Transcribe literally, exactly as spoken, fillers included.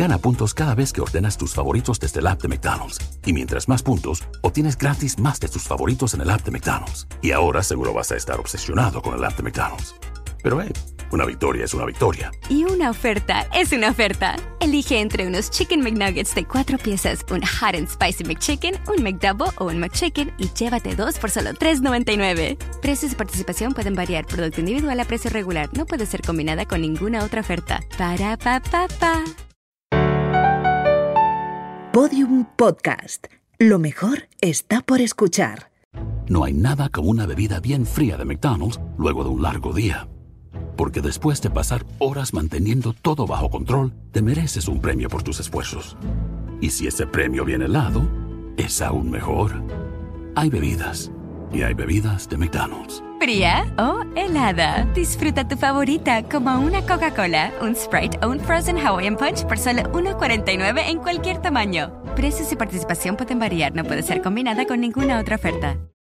Gana puntos cada vez que ordenas tus favoritos desde el app de McDonald's. Y mientras más puntos, obtienes gratis más de tus favoritos en el app de McDonald's. Y ahora seguro vas a estar obsesionado con el app de McDonald's. Pero hey, una victoria es una victoria. Y una oferta es una oferta. Elige entre unos Chicken McNuggets de cuatro piezas, un Hot and Spicy McChicken, un McDouble o un McChicken y llévate dos por solo tres noventa y nueve. Precios y participación pueden variar. Producto individual a precio regular. No puede ser combinada con ninguna otra oferta. Para pa pa pa. Podium Podcast. Lo mejor está por escuchar. No hay nada como una bebida bien fría de McDonald's luego de un largo día. Porque después de pasar horas manteniendo todo bajo control, te mereces un premio por tus esfuerzos. Y si ese premio viene helado, es aún mejor. Hay bebidas. Y hay bebidas de McDonald's. ¿Fría o helada? Disfruta tu favorita como una Coca-Cola, un Sprite o un Frozen Hawaiian Punch por solo uno cuarenta y nueve en cualquier tamaño. Precios y participación pueden variar. No puede ser combinada con ninguna otra oferta.